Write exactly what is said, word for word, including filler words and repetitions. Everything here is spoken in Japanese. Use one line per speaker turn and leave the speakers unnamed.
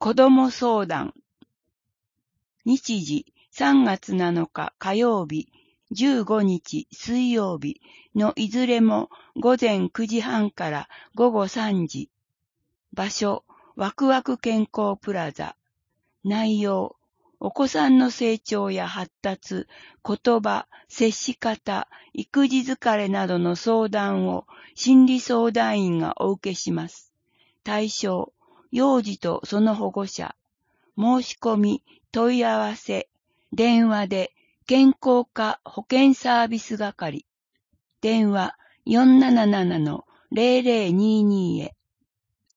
子ども相談。日時さんがつなのか火曜日、じゅうごにち水曜日のいずれもごぜんくじはんからごごさんじ。場所、ワクワク健康プラザ。内容、お子さんの成長や発達、言葉、接し方、育児疲れなどの相談を心理相談員がお受けします。対象、幼児とその保護者。申し込み、問い合わせ、電話で健康課保健サービス係。電話 よんなななのゼロゼロにーにー へ。